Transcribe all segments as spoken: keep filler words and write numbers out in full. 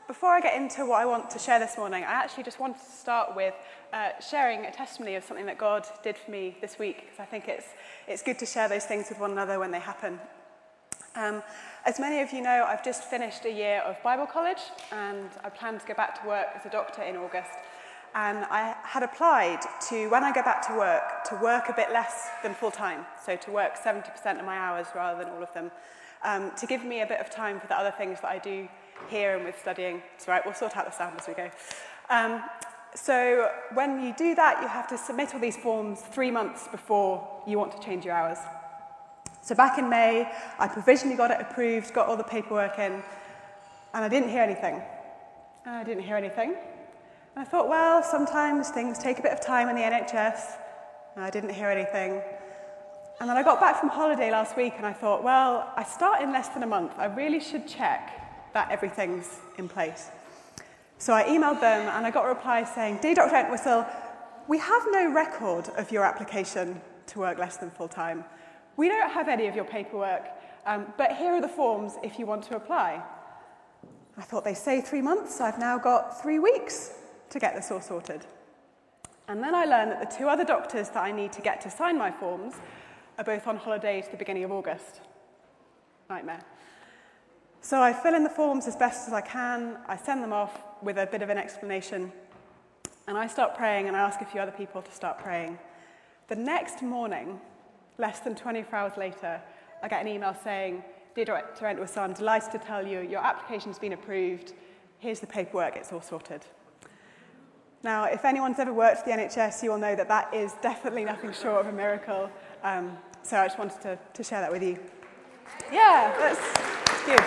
before I get into what I want to share this morning, I actually just wanted to start with uh, sharing a testimony of something that God did for me this week, because I think it's, it's good to share those things with one another when they happen. Um, as many of you know, I've just finished a year of Bible college, and I plan to go back to work as a doctor in August. And I had applied to, when I go back to work, to work a bit less than full-time, so to work seventy percent of my hours rather than all of them, um, to give me a bit of time for the other things that I do here and with studying. It's all right, we'll sort out the sound as we go. Um, so when you do that, you have to submit all these forms three months before you want to change your hours. So back in May, I provisionally got it approved, got all the paperwork in, and I didn't hear anything. I didn't hear anything. And I thought, well, sometimes things take a bit of time in the N H S, and I didn't hear anything. And then I got back from holiday last week, and I thought, well, I start in less than a month. I really should check that everything's in place. So I emailed them, and I got a reply saying, Dear Doctor Entwistle, we have no record of your application to work less than full-time. We don't have any of your paperwork, um, but here are the forms if you want to apply. I thought they say three months, so I've now got three weeks to get this all sorted. And then I learned that the two other doctors that I need to get to sign my forms are both on holiday to the beginning of August. Nightmare. So I fill in the forms as best as I can, I send them off with a bit of an explanation, and I start praying, and I ask a few other people to start praying. The next morning, less than twenty-four hours later, I get an email saying, Dear Doctor Entwistle, I'm delighted to tell you your application's been approved, here's the paperwork, it's all sorted. Now, if anyone's ever worked at the N H S, you will know that that is definitely nothing short of a miracle. Um, so I just wanted to, to share that with you. Yeah, that's good.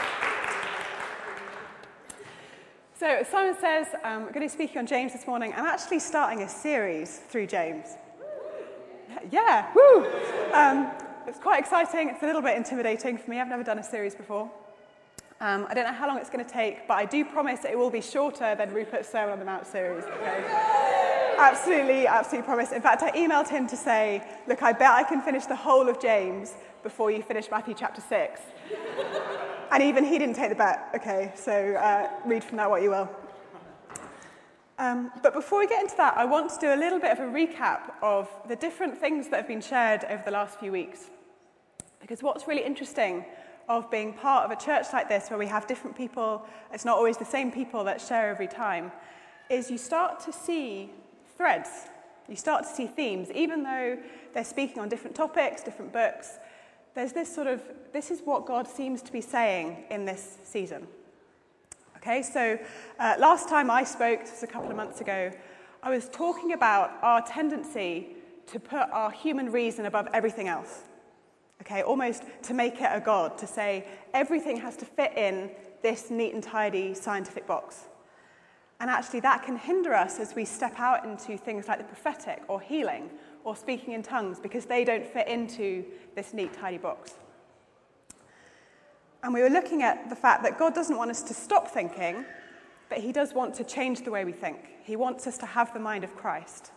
So as Simon says, um, we're going to be speaking on James this morning. I'm actually starting a series through James. Yeah, woo! Um, it's quite exciting. It's a little bit intimidating for me. I've never done a series before. Um, I don't know how long it's going to take, but I do promise that it will be shorter than Rupert's Sermon on the Mount series. Okay? Absolutely, absolutely promise. In fact, I emailed him to say, look, I bet I can finish the whole of James before you finish Matthew chapter six. And even he didn't take the bet. Okay, so uh, read from that what you will. Um, but before we get into that, I want to do a little bit of a recap of the different things that have been shared over the last few weeks. Because what's really interesting of being part of a church like this, where we have different people, it's not always the same people that share every time, is you start to see threads. You start to see themes. Even though they're speaking on different topics, different books, there's this sort of, this is what God seems to be saying in this season. Okay, so uh, last time I spoke, this was a couple of months ago, I was talking about our tendency to put our human reason above everything else. Okay, almost to make it a god, to say everything has to fit in this neat and tidy scientific box. And actually that can hinder us as we step out into things like the prophetic or healing or speaking in tongues, because they don't fit into this neat, tidy box. And we were looking at the fact that God doesn't want us to stop thinking, but he does want to change the way we think. He wants us to have the mind of Christ.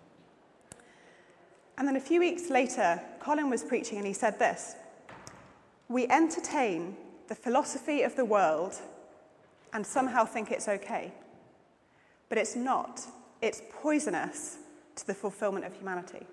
And then a few weeks later, Colin was preaching and he said this: we entertain the philosophy of the world and somehow think it's okay. But it's not. It's poisonous to the fulfillment of humanity.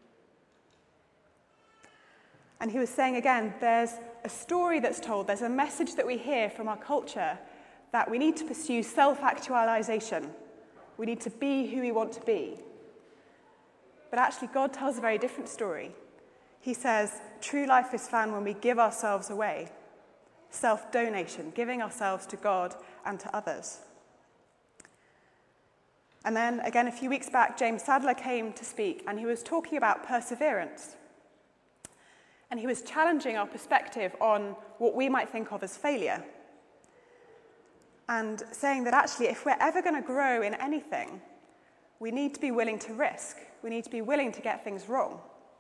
And he was saying again, there's a story that's told, there's a message that we hear from our culture that we need to pursue self-actualization. We need to be who we want to be. But actually, God tells a very different story. He says, true life is found when we give ourselves away. Self-donation, giving ourselves to God and to others. And then, again, a few weeks back, James Sadler came to speak, and he was talking about perseverance. And he was challenging our perspective on what we might think of as failure. And saying that actually, if we're ever going to grow in anything, we need to be willing to risk. We need to be willing to get things wrong.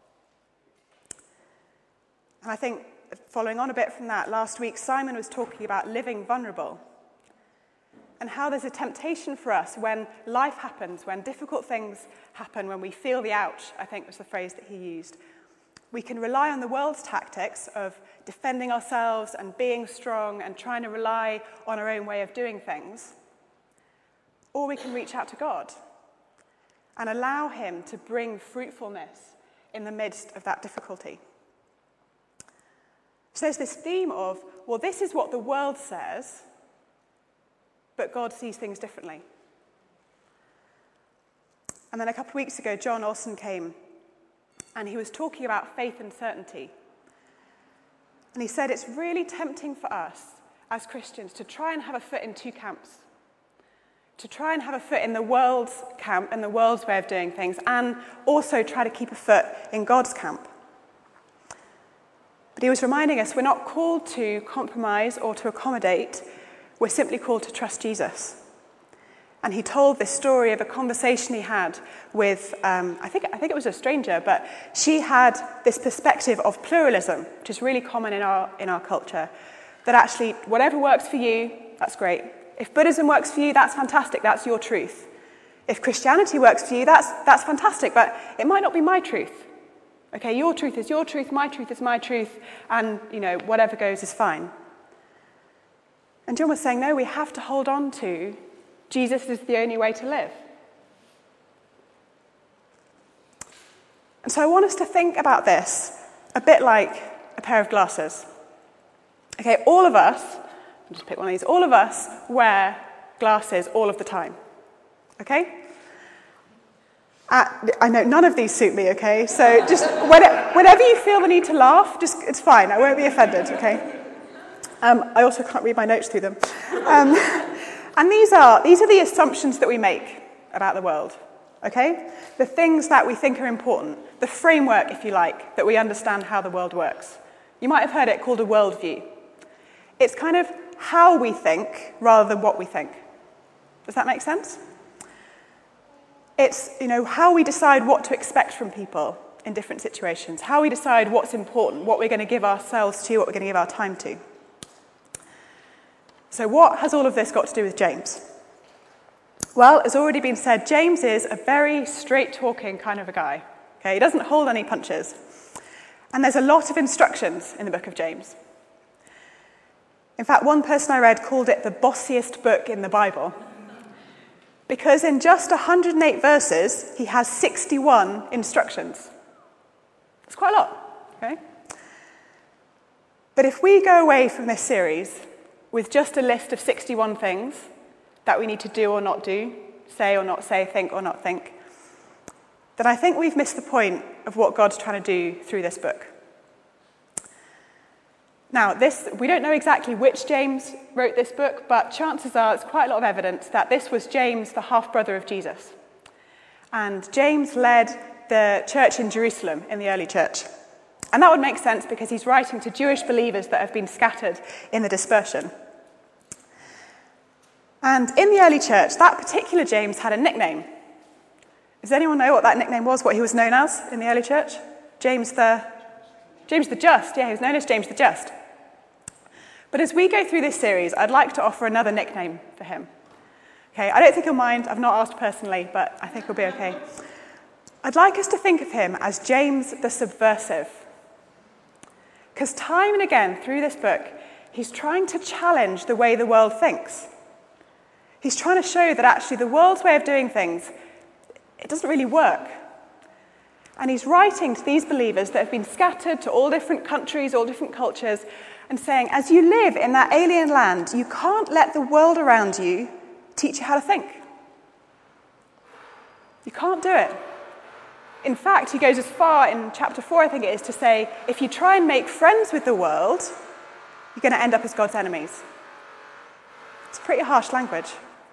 And I think, following on a bit from that, last week Simon was talking about living vulnerable and how there's a temptation for us when life happens, when difficult things happen, when we feel the ouch, I think was the phrase that he used, We can rely on the world's tactics of defending ourselves and being strong and trying to rely on our own way of doing things. Or we can reach out to God and allow him to bring fruitfulness in the midst of that difficulty. So there's this theme of, well, this is what the world says, but God sees things differently. And then a couple of weeks ago, John Olson came, and he was talking about faith and certainty. And he said it's really tempting for us as Christians to try and have a foot in two camps. To try and have a foot in the world's camp and the world's way of doing things, and also try to keep a foot in God's camp. But he was reminding us we're not called to compromise or to accommodate. We're simply called to trust Jesus. And he told this story of a conversation he had with, um, I think I think it was a stranger, but she had this perspective of pluralism, which is really common in our in our culture, that actually whatever works for you, that's great. If Buddhism works for you, that's fantastic, that's your truth. If Christianity works for you, that's that's fantastic, but it might not be my truth. Okay, your truth is your truth, my truth is my truth, and you know, whatever goes is fine. And John was saying, no, we have to hold on to Jesus is the only way to live. And so I want us to think about this a bit like a pair of glasses. Okay, all of us, I'll just pick one of these, all of us wear glasses all of the time. Okay? Uh, I know none of these suit me, okay? So just whenever you feel the need to laugh, just it's fine. I won't be offended, okay? Um, I also can't read my notes through them. Um, and these are these are the assumptions that we make about the world, okay? The things that we think are important, the framework, if you like, that we understand how the world works. You might have heard it called a worldview. It's kind of how we think rather than what we think. Does that make sense? It's, you know, how we decide what to expect from people in different situations, how we decide what's important, what we're going to give ourselves to, what we're going to give our time to. So what has all of this got to do with James? Well, as already been said, James is a very straight-talking kind of a guy. Okay, he doesn't hold any punches. And there's a lot of instructions in the book of James. In fact, one person I read called it the bossiest book in the Bible. Because in just one hundred eight verses, he has sixty-one instructions. It's quite a lot, okay? But if we go away from this series with just a list of sixty-one things that we need to do or not do, say or not say, think or not think, then I think we've missed the point of what God's trying to do through this book. Now, this we don't know exactly which James wrote this book, but chances are, it's quite a lot of evidence that this was James, the half-brother of Jesus. And James led the church in Jerusalem in the early church. And that would make sense because he's writing to Jewish believers that have been scattered in the dispersion. And in the early church, that particular James had a nickname. Does anyone know what that nickname was, what he was known as in the early church? James the... James the Just, yeah, he was known as James the Just. But as we go through this series, I'd like to offer another nickname for him. Okay, I don't think he'll mind, I've not asked personally, but I think he'll be okay. I'd like us to think of him as James the Subversive. Because time and again through this book, he's trying to challenge the way the world thinks. He's trying to show that actually the world's way of doing things, it doesn't really work. And he's writing to these believers that have been scattered to all different countries, all different cultures, and saying, as you live in that alien land, you can't let the world around you teach you how to think. You can't do it. In fact, he goes as far in chapter four, I think it is, to say, if you try and make friends with the world, you're going to end up as God's enemies. It's pretty harsh language.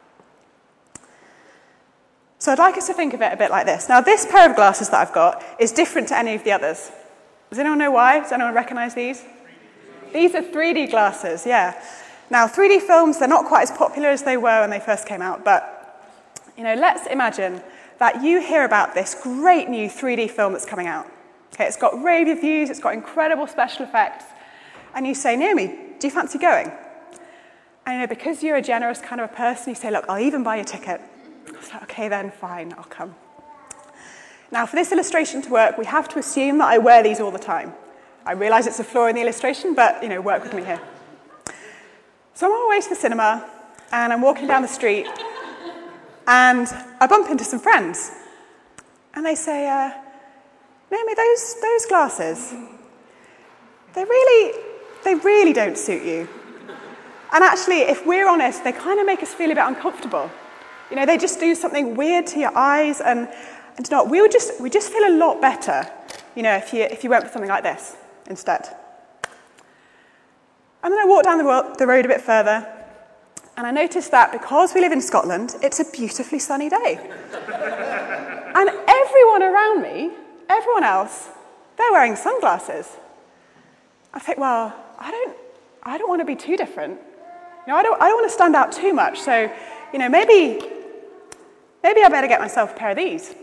So I'd like us to think of it a bit like this. Now, this pair of glasses that I've got is different to any of the others. Does anyone know why? Does anyone recognize these? These are three D glasses, yeah. Now, three D films, they're not quite as popular as they were when they first came out, but, you know, let's imagine that you hear about this great new three D film that's coming out. Okay, it's got rave reviews, it's got incredible special effects, and you say, Naomi, do you fancy going? And, you know, because you're a generous kind of a person, you say, look, I'll even buy your ticket. I was like, okay, then, fine, I'll come. Now, for this illustration to work, we have to assume that I wear these all the time. I realise it's a flaw in the illustration, but, you know, work with me here. So I'm on my way to the cinema, and I'm walking down the street, and I bump into some friends. And they say, uh, Naomi, those, those glasses, they really, they really don't suit you. And actually, if we're honest, they kind of make us feel a bit uncomfortable. You know, they just do something weird to your eyes, and, and you know, we would just we just feel a lot better, you know, if you if you went for something like this instead. And then I walked down the, ro- the road a bit further, and I noticed that because we live in Scotland, it's a beautifully sunny day. And everyone around me, everyone else, they're wearing sunglasses. I think, well, I don't I don't want to be too different. You know, I don't I don't want to stand out too much. So, you know, maybe maybe I better get myself a pair of these.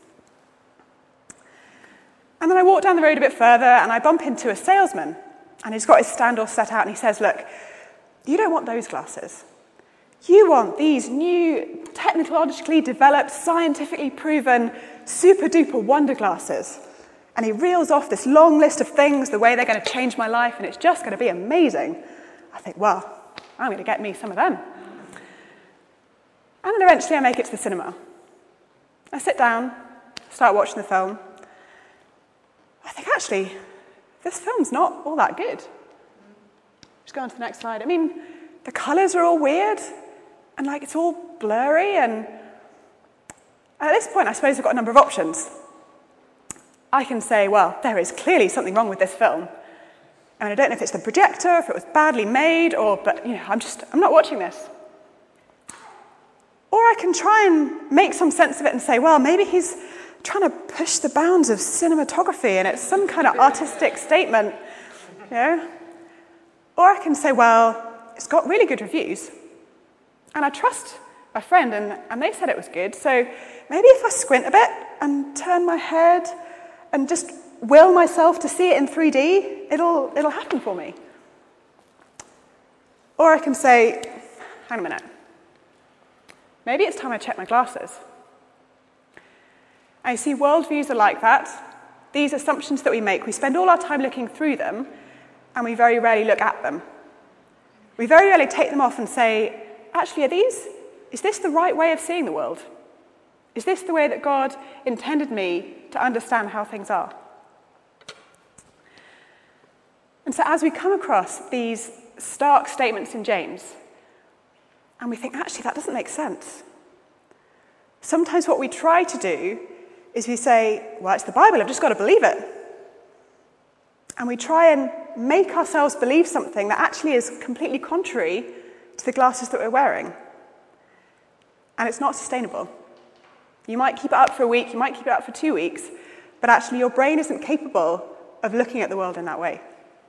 And then I walk down the road a bit further and I bump into a salesman, and he's got his stand all set out and he says, look, you don't want those glasses. You want these new, technologically developed, scientifically proven, super duper wonder glasses. And he reels off this long list of things, the way they're going to change my life, and it's just going to be amazing. I think, well, I'm going to get me some of them. And then eventually I make it to the cinema. I sit down, start watching the film. I think, actually, this film's not all that good. Just go on to the next slide. I mean, the colours are all weird, and like it's all blurry, and at this point, I suppose I've got a number of options. I can say, well, there is clearly something wrong with this film. I mean, I don't know if it's the projector, if it was badly made, or, but, you know, I'm just, I'm not watching this. Or I can try and make some sense of it and say, well, maybe he's trying to push the bounds of cinematography and it's some kind of artistic statement, you know? Or I can say, well, it's got really good reviews. And I trust my friend, and, and they said it was good, so maybe if I squint a bit and turn my head and just will myself to see it in three D, it'll, it'll happen for me. Or I can say, hang on a minute, maybe it's time I check my glasses. And you see, worldviews are like that. These assumptions that we make, we spend all our time looking through them, and we very rarely look at them. We very rarely take them off and say, actually, are these, is this the right way of seeing the world? Is this the way that God intended me to understand how things are? And so as we come across these stark statements in James, and we think, actually, that doesn't make sense. Sometimes what we try to do is we say, well, it's the Bible, I've just got to believe it. And we try and make ourselves believe something that actually is completely contrary to the glasses that we're wearing. And it's not sustainable. You might keep it up for a week, you might keep it up for two weeks, but actually your brain isn't capable of looking at the world in that way.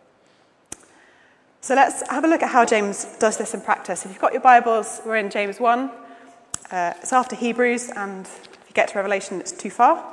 So let's have a look at how James does this in practice. If you've got your Bibles, we're in James one. Uh, it's after Hebrews, and if you get to Revelation, it's too far.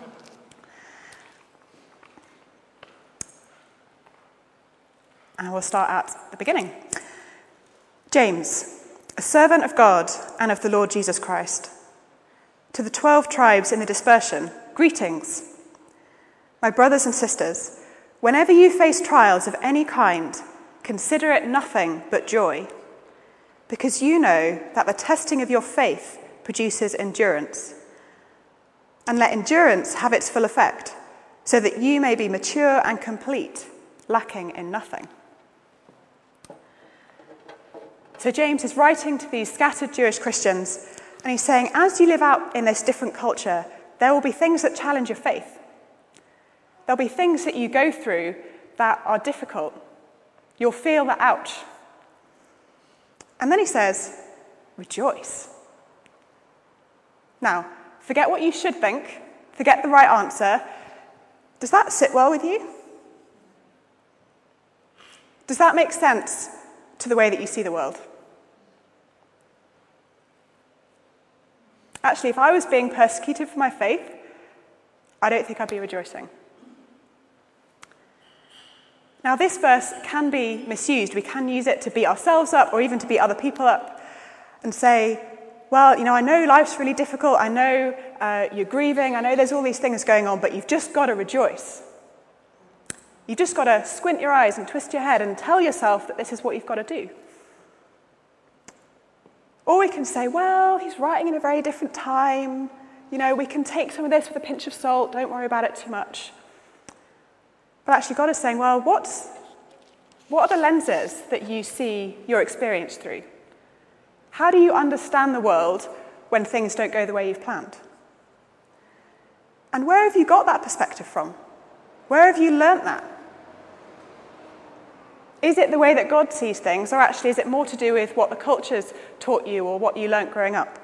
And we'll start at the beginning. James, a servant of God and of the Lord Jesus Christ, to the twelve tribes in the dispersion, greetings. My brothers and sisters, whenever you face trials of any kind, consider it nothing but joy, because you know that the testing of your faith produces endurance. And let endurance have its full effect, so that you may be mature and complete, lacking in nothing. So James is writing to these scattered Jewish Christians, and he's saying, as you live out in this different culture, there will be things that challenge your faith. There'll be things that you go through that are difficult. You'll feel the ouch. And then he says, rejoice. Now, forget what you should think, forget the right answer. Does that sit well with you? Does that make sense to the way that you see the world? Actually, if I was being persecuted for my faith, I don't think I'd be rejoicing. Now, this verse can be misused. We can use it to beat ourselves up or even to beat other people up and say, well, you know, I know life's really difficult, I know uh, you're grieving, I know there's all these things going on, but you've just got to rejoice. You've just got to squint your eyes and twist your head and tell yourself that this is what you've got to do. Or we can say, well, he's writing in a very different time. You know, we can take some of this with a pinch of salt, don't worry about it too much. But actually God is saying, well, what's, what are the lenses that you see your experience through? How do you understand the world when things don't go the way you've planned? And where have you got that perspective from? Where have you learnt that? Is it the way that God sees things, or actually is it more to do with what the culture's taught you or what you learnt growing up?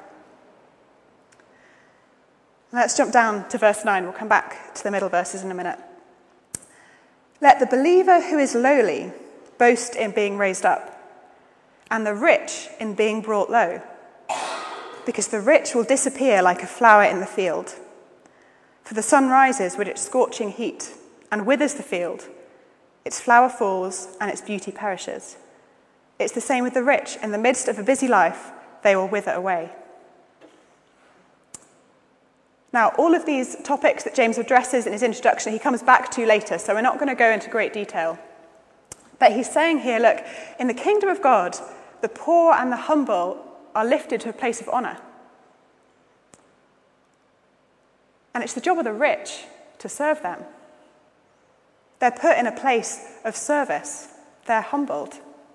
Let's jump down to verse nine. We'll come back to the middle verses in a minute. Let the believer who is lowly boast in being raised up, and the rich in being brought low, because the rich will disappear like a flower in the field. For the sun rises with its scorching heat and withers the field. Its flower falls and its beauty perishes. It's the same with the rich. In the midst of a busy life, they will wither away. Now, all of these topics that James addresses in his introduction, he comes back to later, so we're not going to go into great detail. But he's saying here, look, in the kingdom of God, the poor and the humble are lifted to a place of honour. And it's the job of the rich to serve them. They're put in a place of service. They're humbled.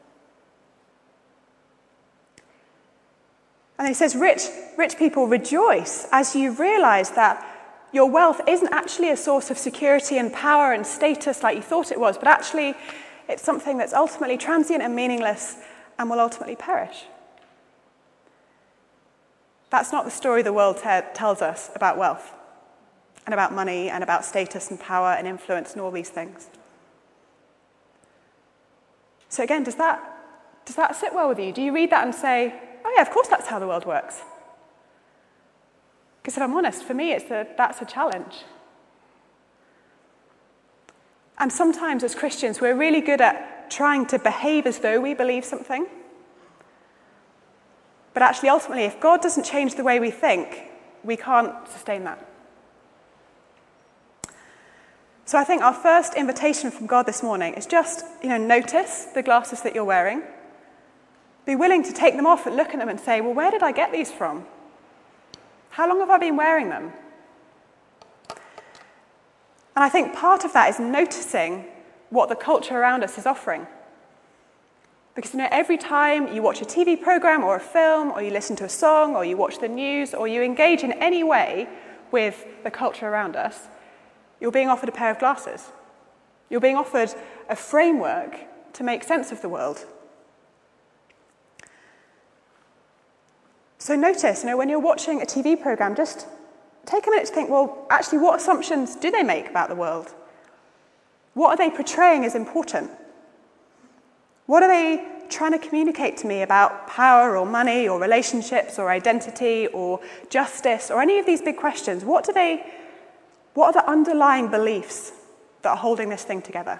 And he says, rich, rich people, rejoice as you realize that your wealth isn't actually a source of security and power and status like you thought it was, but actually it's something that's ultimately transient and meaningless and will ultimately perish. That's not the story the world te- tells us about wealth and about money and about status and power and influence and all these things. So again, does that, does that sit well with you? Do you read that and say, oh yeah, of course that's how the world works? Because if I'm honest, for me, it's a, that's a challenge. And sometimes as Christians, we're really good at trying to behave as though we believe something. But actually, ultimately, if God doesn't change the way we think, we can't sustain that. So I think our first invitation from God this morning is just, you know, notice the glasses that you're wearing. Be willing to take them off and look at them and say, well, where did I get these from? How long have I been wearing them? And I think part of that is noticing what the culture around us is offering. Because, you know, every time you watch a T V program or a film, or you listen to a song, or you watch the news, or you engage in any way with the culture around us, you're being offered a pair of glasses. You're being offered a framework to make sense of the world. So notice, you know, when you're watching a T V program, just take a minute to think, well, actually, what assumptions do they make about the world? What are they portraying as important? What are they trying to communicate to me about power or money or relationships or identity or justice or any of these big questions? What do they... What are the underlying beliefs that are holding this thing together?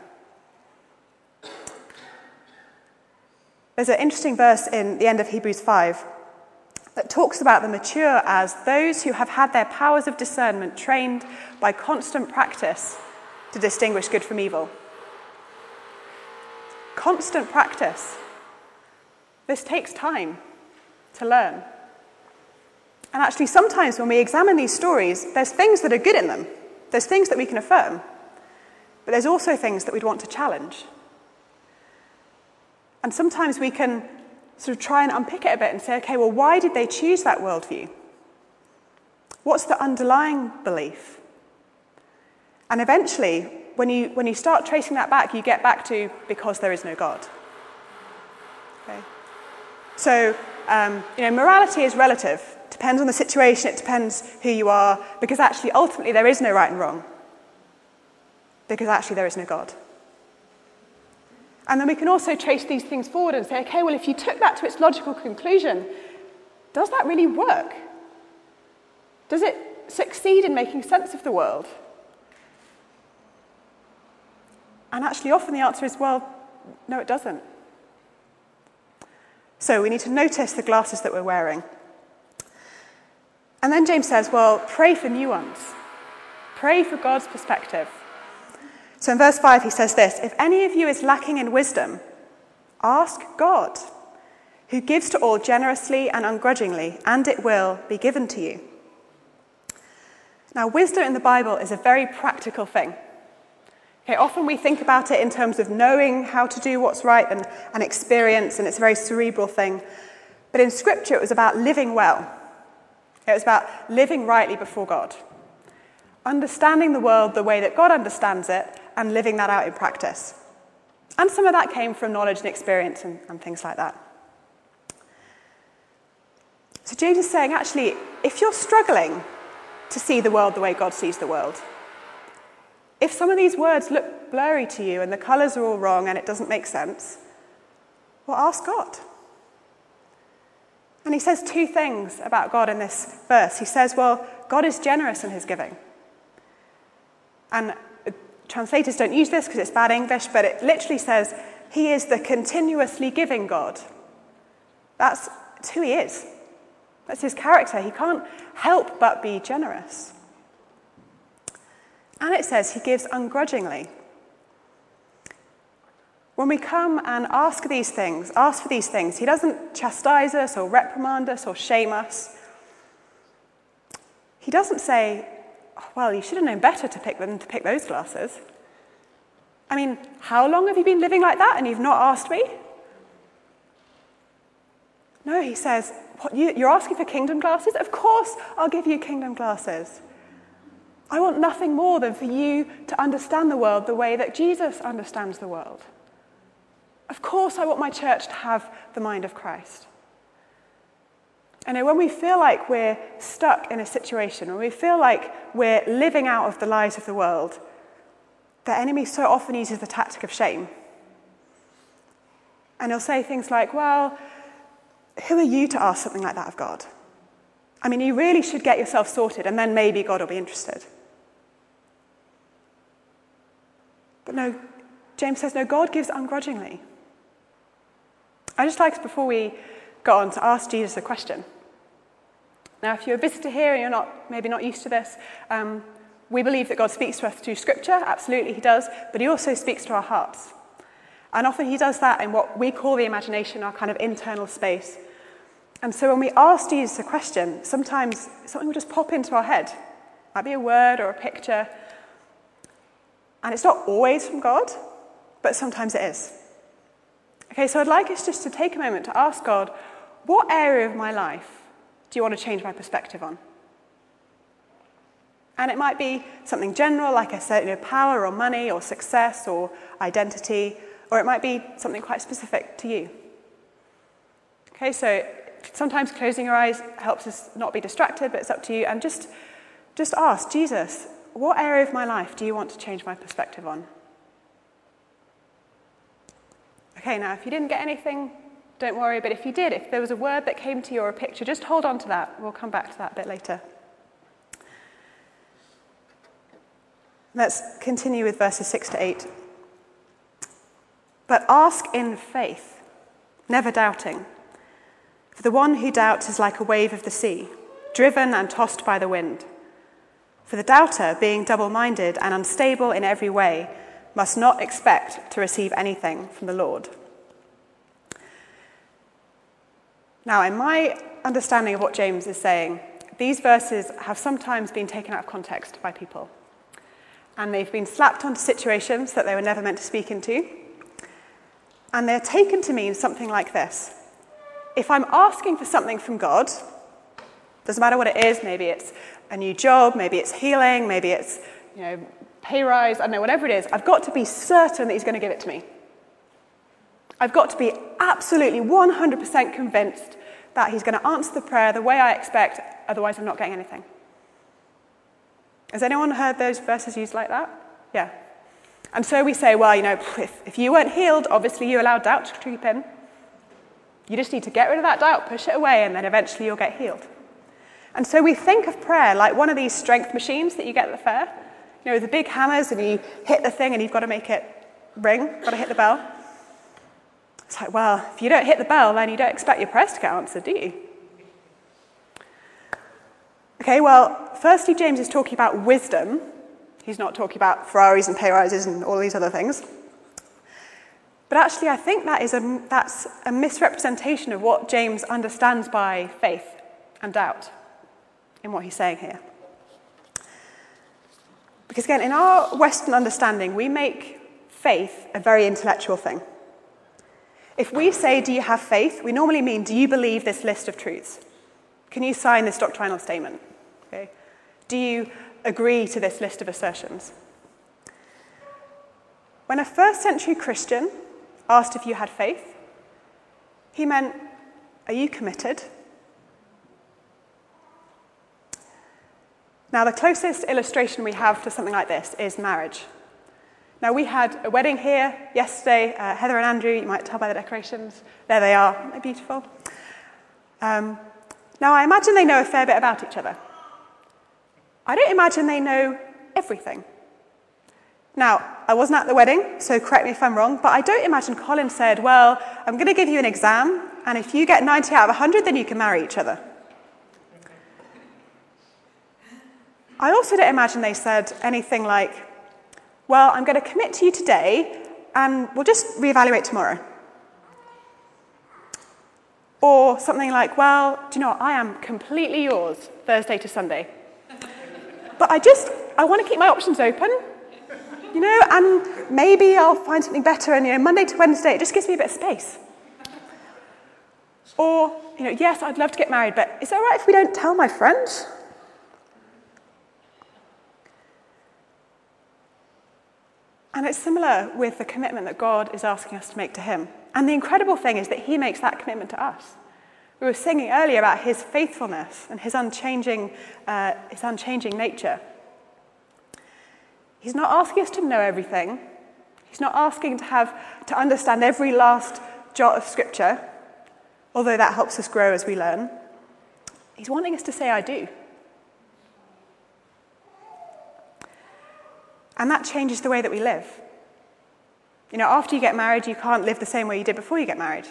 There's an interesting verse in the end of Hebrews five that talks about the mature as those who have had their powers of discernment trained by constant practice to distinguish good from evil. Constant practice. This takes time to learn. And actually, sometimes when we examine these stories, there's things that are good in them. There's things that we can affirm, but there's also things that we'd want to challenge. And sometimes we can sort of try and unpick it a bit and say, okay, well, why did they choose that worldview? What's the underlying belief? And eventually, when you, when you start tracing that back, you get back to because there is no God. Okay? So, um, you know, morality is relative. Depends on the situation, it depends who you are, because actually, ultimately, there is no right and wrong. Because actually, there is no God. And then we can also trace these things forward and say, okay, well, if you took that to its logical conclusion, does that really work? Does it succeed in making sense of the world? And actually, often the answer is, well, no, it doesn't. So we need to notice the glasses that we're wearing. And then James says, well, pray for new ones. Pray for God's perspective. So in verse five, he says this, if any of you is lacking in wisdom, ask God, who gives to all generously and ungrudgingly, and it will be given to you. Now, wisdom in the Bible is a very practical thing. Okay, often we think about it in terms of knowing how to do what's right and, and experience, and it's a very cerebral thing. But in Scripture, it was about living well. It was about living rightly before God, understanding the world the way that God understands it, and living that out in practice. And some of that came from knowledge and experience and, and things like that. So James is saying, actually, if you're struggling to see the world the way God sees the world, if some of these words look blurry to you and the colours are all wrong and it doesn't make sense, well, ask God. And he says two things about God in this verse. He says, well, God is generous in his giving. And translators don't use this because it's bad English, but it literally says he is the continuously giving God. That's who he is. That's his character. He can't help but be generous. And it says he gives ungrudgingly. When we come and ask these things, ask for these things, he doesn't chastise us or reprimand us or shame us. He doesn't say, oh, well, you should have known better to pick than to pick those glasses. I mean, how long have you been living like that and you've not asked me? No, he says, what, you, you're asking for kingdom glasses? Of course I'll give you kingdom glasses. I want nothing more than for you to understand the world the way that Jesus understands the world. Of course I want my church to have the mind of Christ. And when we feel like we're stuck in a situation, when we feel like we're living out of the lies of the world, the enemy so often uses the tactic of shame. And he'll say things like, well, who are you to ask something like that of God? I mean, you really should get yourself sorted, and then maybe God will be interested. But no, James says, no, God gives ungrudgingly. I just like, before we go on, to ask Jesus a question. Now, if you're a visitor here and you're not maybe not used to this, um, we believe that God speaks to us through Scripture. Absolutely, he does. But he also speaks to our hearts. And often he does that in what we call the imagination, our kind of internal space. And so when we ask Jesus a question, sometimes something will just pop into our head. It might be a word or a picture. And it's not always from God, but sometimes it is. Okay, so I'd like us just to take a moment to ask God, what area of my life do you want to change my perspective on? And it might be something general, like I said, you know, power or money or success or identity, or it might be something quite specific to you. Okay, so sometimes closing your eyes helps us not be distracted, but it's up to you. And just, just ask, Jesus, what area of my life do you want to change my perspective on? Okay, now if you didn't get anything, don't worry, but if you did, if there was a word that came to you or a picture, just hold on to that. We'll come back to that a bit later. Let's continue with verses six to eight. But ask in faith, never doubting. For the one who doubts is like a wave of the sea, driven and tossed by the wind. For the doubter, being double-minded and unstable in every way, must not expect to receive anything from the Lord. Now, in my understanding of what James is saying, these verses have sometimes been taken out of context by people. And they've been slapped onto situations that they were never meant to speak into. And they're taken to mean something like this. If I'm asking for something from God, doesn't matter what it is, maybe it's a new job, maybe it's healing, maybe it's, you know, pay rise, I don't know, whatever it is, I've got to be certain that he's going to give it to me. I've got to be absolutely one hundred percent convinced that he's going to answer the prayer the way I expect, otherwise I'm not getting anything. Has anyone heard those verses used like that? Yeah. And so we say, well, you know, if, if you weren't healed, obviously you allowed doubt to creep in. You just need to get rid of that doubt, push it away, and then eventually you'll get healed. And so we think of prayer like one of these strength machines that you get at the fair. You know, the big hammers, and you hit the thing and you've got to make it ring, got to hit the bell. It's like, well, if you don't hit the bell, then you don't expect your prayers to get answered, do you? Okay, well, firstly, James is talking about wisdom. He's not talking about Ferraris and pay rises and all these other things. But actually, I think that is a, that's a misrepresentation of what James understands by faith and doubt in what he's saying here. Because again, in our Western understanding, we make faith a very intellectual thing. If we say, do you have faith, we normally mean, do you believe this list of truths? Can you sign this doctrinal statement? Okay. Do you agree to this list of assertions? When a first century Christian asked if you had faith, he meant, are you committed? Now, the closest illustration we have to something like this is marriage. Now, we had a wedding here yesterday. Uh, Heather and Andrew, you might tell by the decorations. There they are. Aren't they beautiful? Um, now, I imagine they know a fair bit about each other. I don't imagine they know everything. Now, I wasn't at the wedding, so correct me if I'm wrong, but I don't imagine Colin said, well, I'm going to give you an exam, and if you get ninety out of one hundred, then you can marry each other. I also don't imagine they said anything like, well, I'm going to commit to you today, and we'll just reevaluate tomorrow. Or something like, well, do you know what, I am completely yours, Thursday to Sunday. But I just, I want to keep my options open, you know, and maybe I'll find something better, and, you know, Monday to Wednesday, it just gives me a bit of space. Or, you know, yes, I'd love to get married, but is it all right if we don't tell my friends? And it's similar with the commitment that God is asking us to make to him. And the incredible thing is that he makes that commitment to us. We were singing earlier about his faithfulness and his unchanging, uh, his unchanging nature. He's not asking us to know everything. He's not asking to have to understand every last jot of scripture, although that helps us grow as we learn. He's wanting us to say, I do. And that changes the way that we live. You know, after you get married, you can't live the same way you did before you get married.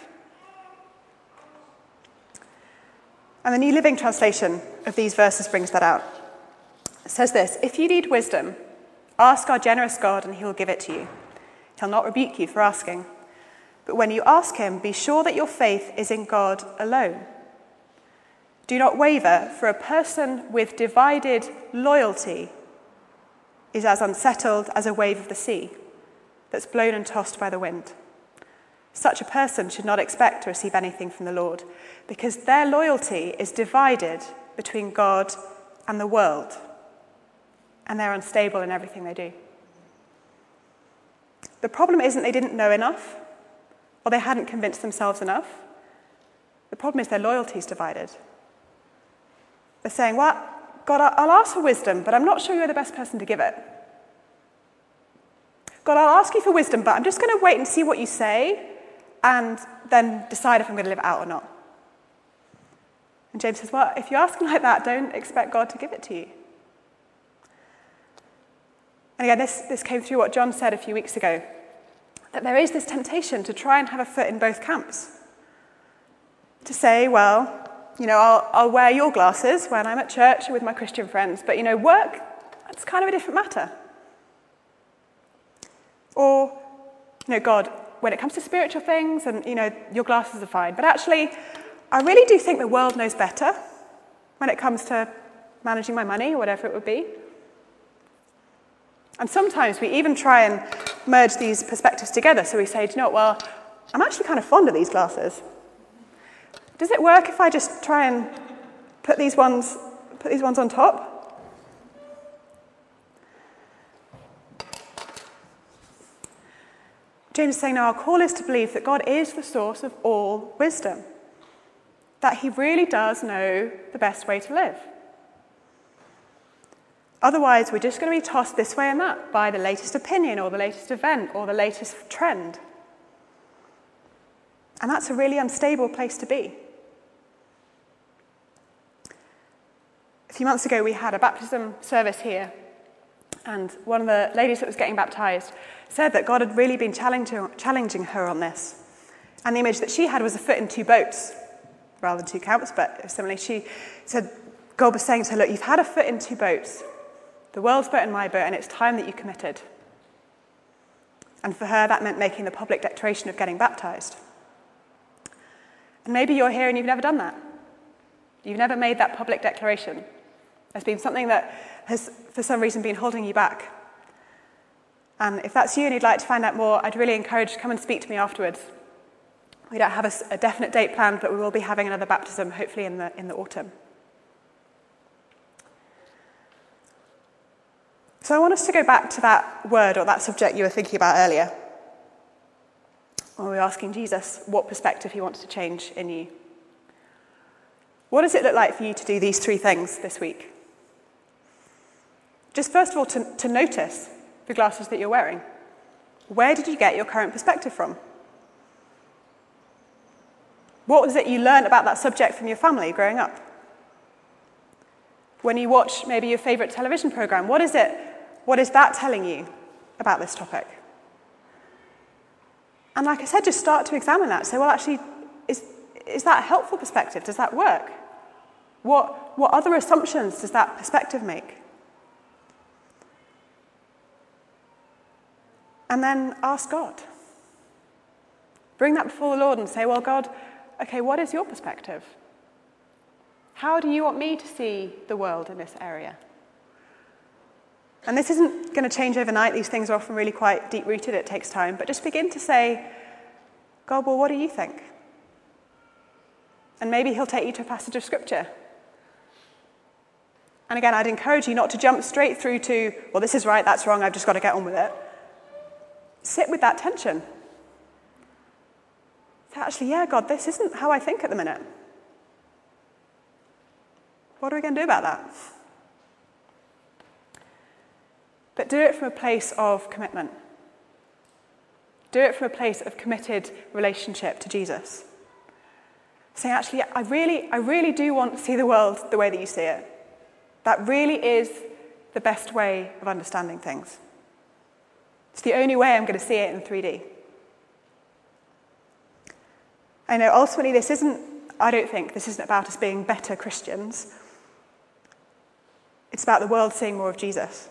And the New Living Translation of these verses brings that out. It says this, if you need wisdom, ask our generous God and he will give it to you. He'll not rebuke you for asking. But when you ask him, be sure that your faith is in God alone. Do not waver, for a person with divided loyalty is as unsettled as a wave of the sea that's blown and tossed by the wind. Such a person should not expect to receive anything from the Lord, because their loyalty is divided between God and the world, and they're unstable in everything they do. The problem isn't they didn't know enough, or they hadn't convinced themselves enough. The problem is their loyalty is divided. They're saying, well, God, I'll ask for wisdom, but I'm not sure you're the best person to give it. God, I'll ask you for wisdom, but I'm just going to wait and see what you say, and then decide if I'm going to live it out or not. And James says, well, if you're asking like that, don't expect God to give it to you. And again, this, this came through what John said a few weeks ago, that there is this temptation to try and have a foot in both camps. To say, well, you know, I'll, I'll wear your glasses when I'm at church with my Christian friends, but, you know, work, that's kind of a different matter. Or, you know, God, when it comes to spiritual things, and, you know, your glasses are fine. But actually, I really do think the world knows better when it comes to managing my money, or whatever it would be. And sometimes we even try and merge these perspectives together. So we say, do you know what, well, I'm actually kind of fond of these glasses. Does it work if I just try and put these ones, put these ones on top? James is saying, now our call is to believe that God is the source of all wisdom, that he really does know the best way to live. Otherwise, we're just going to be tossed this way and that by the latest opinion or the latest event or the latest trend. And that's a really unstable place to be. A few months ago, we had a baptism service here, and one of the ladies that was getting baptized said that God had really been challenging, challenging her on this. And the image that she had was a foot in two boats, rather than two camps, but similarly, she said, God was saying to her, look, you've had a foot in two boats, the world's boat and my boat, and it's time that you committed. And for her, that meant making the public declaration of getting baptized. And maybe you're here and you've never done that. You've never made that public declaration. There's been something that has, for some reason, been holding you back. And if that's you and you'd like to find out more, I'd really encourage you to come and speak to me afterwards. We don't have a, a definite date planned, but we will be having another baptism, hopefully in the, in the autumn. So I want us to go back to that word or that subject you were thinking about earlier, when we were asking Jesus what perspective he wants to change in you. What does it look like for you to do these three things this week? Just first of all, to, to notice the glasses that you're wearing. Where did you get your current perspective from? What was it you learned about that subject from your family growing up? When you watch maybe your favourite television programme, what is it, what is that telling you about this topic? And like I said, just start to examine that. Say, well, actually, is, is that a helpful perspective? Does that work? What, what other assumptions does that perspective make? And then ask God. Bring that before the Lord and say, well, God, okay, what is your perspective? How do you want me to see the world in this area? And this isn't going to change overnight. These things are often really quite deep-rooted. It takes time. But just begin to say, God, well, what do you think? And maybe he'll take you to a passage of Scripture. And again, I'd encourage you not to jump straight through to, well, this is right, that's wrong, I've just got to get on with it. Sit with that tension. Say, actually, yeah, God, this isn't how I think at the minute. What are we going to do about that? But do it from a place of commitment. Do it from a place of committed relationship to Jesus. Saying, actually, I really, I really do want to see the world the way that you see it. That really is the best way of understanding things. It's the only way I'm going to see it in three D. I know ultimately this isn't, I don't think, this isn't about us being better Christians. It's about the world seeing more of Jesus.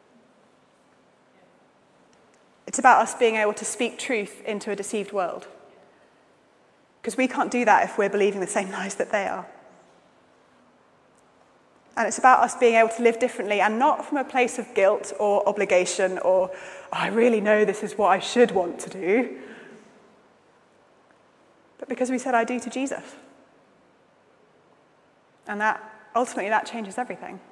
It's about us being able to speak truth into a deceived world. Because we can't do that if we're believing the same lies that they are. And it's about us being able to live differently, and not from a place of guilt or obligation or, oh, I really know this is what I should want to do. But because we said, I do to Jesus. And that, ultimately, that changes everything.